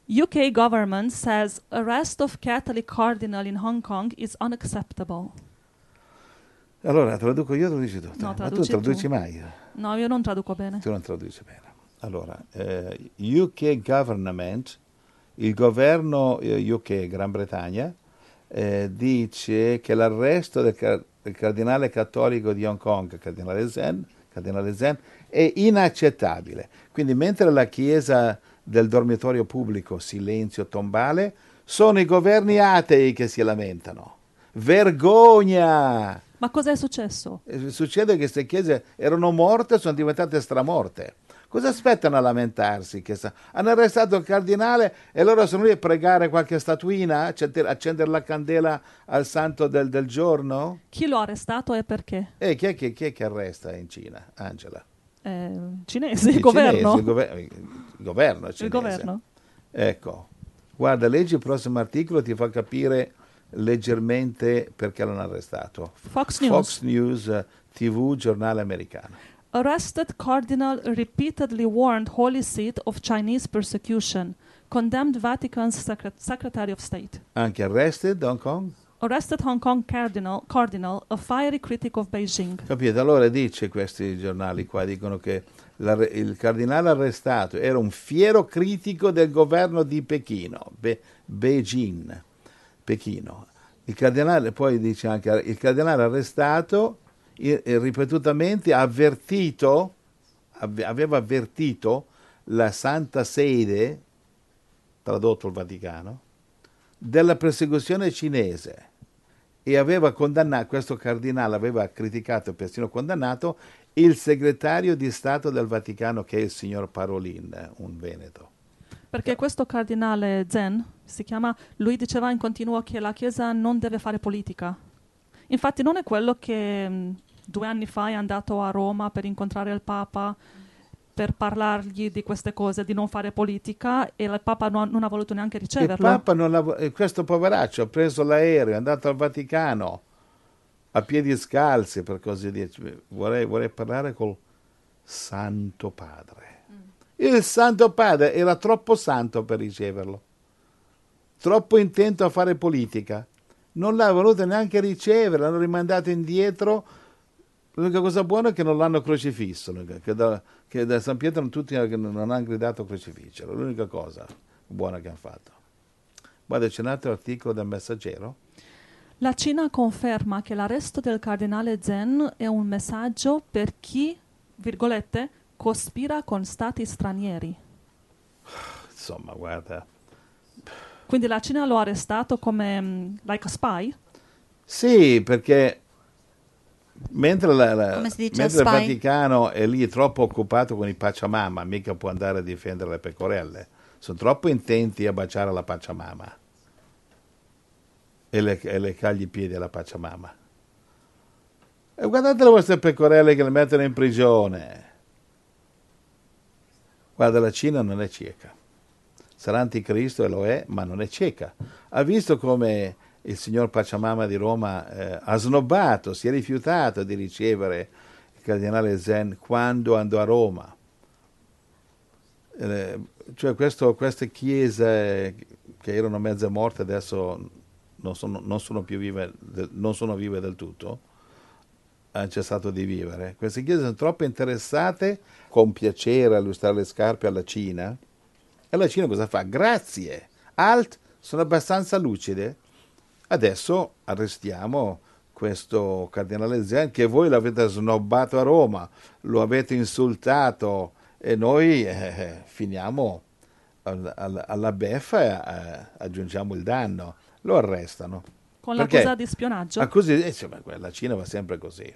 UK government says arrest of Catholic cardinal in Hong Kong is unacceptable. Allora, traduco io o traduci tu? No, Ma tu traduci traduci tu. mai? No, io non traduco bene. Tu non traduci bene. Allora, UK government, il governo UK, Gran Bretagna, dice che l'arresto del cardinale cattolico di Hong Kong, Cardinale Zen, è inaccettabile. Quindi mentre la Chiesa del dormitorio pubblico, silenzio tombale, sono i governi atei che si lamentano. Vergogna! Ma cosa è successo? Succede che queste chiese erano morte e sono diventate stramorte. Cosa aspettano a lamentarsi? Hanno arrestato il cardinale e loro sono lì a pregare qualche statuina, accendere la candela al santo del giorno? Chi lo ha arrestato e perché? E chi è che arresta in Cina, Angela? Cinesi, il I governo. cinesi, il governo cinese. Il governo. Ecco, guarda, leggi il prossimo articolo, ti fa capire leggermente perché l'hanno arrestato. Fox News. Fox News TV, giornale americano. Arrested cardinal repeatedly warned Holy See of Chinese persecution. Condemned Vatican's Secretary of State. Anche arrested Hong Kong? Arrested Hong Kong cardinal, a fiery critic of Beijing. Capite? Allora dice questi giornali qua, dicono che il cardinale arrestato era un fiero critico del governo di Pechino, Beijing, Pechino. Il cardinale, poi dice anche, il cardinale arrestato ripetutamente aveva avvertito la Santa Sede, tradotto il Vaticano, della persecuzione cinese e aveva condannato, questo cardinale aveva criticato e persino condannato il segretario di Stato del Vaticano, che è il signor Parolin, un veneto. Perché questo cardinale Zen, si chiama, lui diceva in continuo che la Chiesa non deve fare politica. Infatti non è quello che 2 anni fa è andato a Roma per incontrare il Papa, per parlargli di queste cose, di non fare politica, e il Papa non ha voluto neanche riceverlo. Il Papa questo poveraccio ha preso l'aereo, è andato al Vaticano a piedi scalzi, per così dire. Vorrei parlare col Santo Padre. Il Santo Padre era troppo santo per riceverlo, troppo intento a fare politica. Non l'ha voluto neanche ricevere, l'hanno rimandato indietro. L'unica cosa buona è che non l'hanno crocifisso, che da San Pietro tutti non hanno gridato crocifiggere, l'unica cosa buona che hanno fatto. Guarda, c'è un altro articolo del Messaggero. La Cina conferma che l'arresto del cardinale Zen è un messaggio per chi, virgolette, cospira con stati stranieri. Insomma, guarda. Quindi la Cina lo ha arrestato come like a spy? Sì, perché mentre il spy? Vaticano è lì troppo occupato con i Pachamama, mica può andare a difendere le pecorelle. Sono troppo intenti a baciare la Pachamama e leccargli i piedi alla Pachamama. E guardate le vostre pecorelle che le mettono in prigione. Guarda, la Cina non è cieca. Sarà anticristo e lo è, ma non è cieca. Ha visto come il signor Pachamama di Roma ha snobbato, si è rifiutato di ricevere il cardinale Zen quando andò a Roma. Cioè queste chiese che erano mezze morte adesso non sono più vive, non sono vive del tutto, hanno cessato di vivere. Queste chiese sono troppo interessate con piacere a illustrare le scarpe alla Cina. E la Cina cosa fa? Grazie, sono abbastanza lucide. Adesso arrestiamo questo cardinale Zen che voi l'avete snobbato a Roma, lo avete insultato e noi finiamo alla beffa e aggiungiamo il danno. Lo arrestano. Con l'accusa di spionaggio? La Cina va sempre così.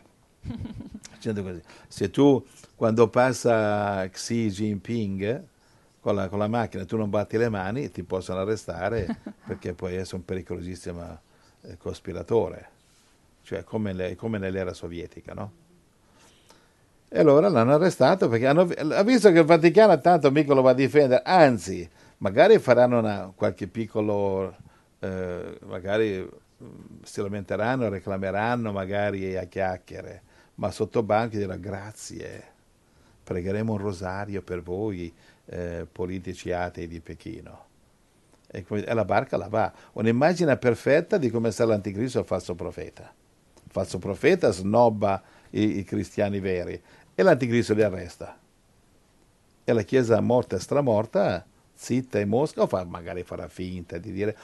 Se tu, quando passa Xi Jinping con la macchina, tu non batti le mani, ti possono arrestare perché puoi essere un pericolosissimo cospiratore, cioè come nell'era sovietica, no? E allora l'hanno arrestato perché ha visto che il Vaticano tanto mica lo va a difendere, anzi, magari faranno qualche piccolo, magari si lamenteranno, reclameranno magari a chiacchiere, ma sotto banco dirà grazie, pregheremo un rosario per voi, politici atei di Pechino. E la barca la va. Un'immagine perfetta di come sarà l'anticristo e il falso profeta. Il falso profeta snobba i cristiani veri e l'anticristo li arresta. E la Chiesa morta e stramorta, zitta e mosca, magari farà finta di dire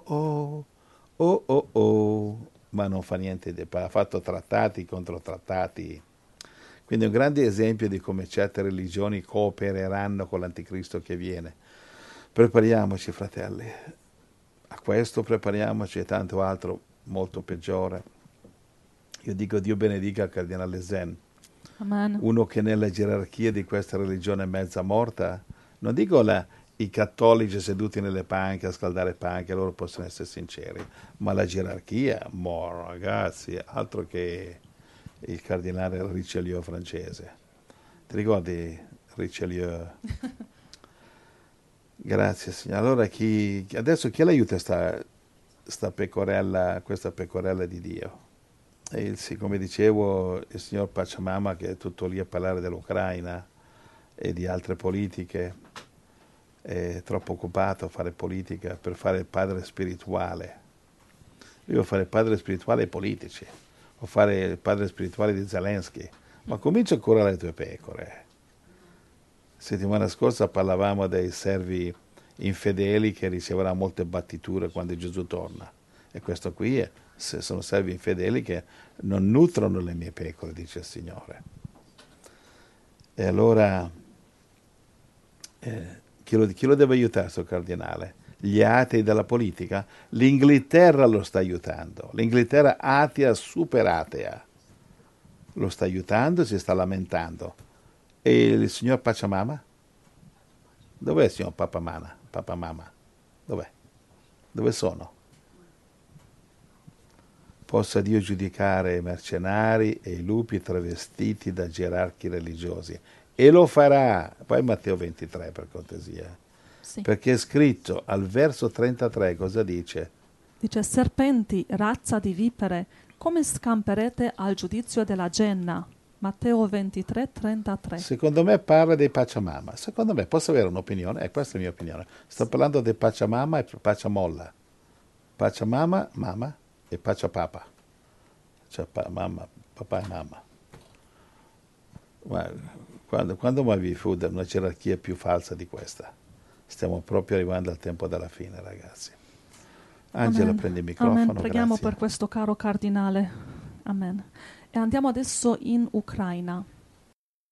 oh, ma non fa niente, ha fatto trattati contro trattati. Quindi è un grande esempio di come certe religioni coopereranno con l'anticristo che viene. Prepariamoci, fratelli, a questo prepariamoci e tanto altro molto peggiore. Io dico Dio benedica il cardinale Zen. Amen. Uno che nella gerarchia di questa religione mezza morta, non dico i cattolici seduti nelle panche a scaldare panche, loro possono essere sinceri, ma la gerarchia, ragazzi, altro che il cardinale Richelieu francese. Ti ricordi Richelieu? Grazie, Signore. Allora adesso chi l'aiuta questa pecorella di Dio? Come dicevo, il signor Pachamama, che è tutto lì a parlare dell'Ucraina e di altre politiche, è troppo occupato a fare politica per fare il padre spirituale. Io devo fare il padre spirituale ai politici, o fare il padre spirituale di Zelensky, ma comincia a curare le tue pecore. Settimana scorsa parlavamo dei servi infedeli che riceveranno molte battiture quando Gesù torna. E questo qui sono servi infedeli che non nutrono le mie pecore, dice il Signore. E allora chi lo deve aiutare, sto cardinale? Gli atei della politica? L'Inghilterra lo sta aiutando. L'Inghilterra atea, super atea. Lo sta aiutando e si sta lamentando. E il signor Pachamama? Dov'è il signor Papamama? Dov'è? Dove sono? Possa Dio giudicare i mercenari e i lupi travestiti da gerarchi religiosi. E lo farà. Poi Matteo 23, per cortesia. Sì. Perché è scritto al verso 33, cosa dice? Dice: serpenti, razza di vipere, come scamperete al giudizio della genna? Matteo 23, 33. Secondo me parla dei Pachamama. Secondo me, posso avere un'opinione? Questa è la mia opinione. Sto parlando dei Pachamama e Pachamolla. Pachamama, mamma, e Pachapapa. Cioè mamma, papà e mamma. Ma quando mai vi fu una gerarchia più falsa di questa? Stiamo proprio arrivando al tempo della fine, ragazzi. Angela, Amen. prendi il microfono. Amen. Preghiamo grazie. per questo caro cardinale. Amen. E andiamo adesso in Ucraina.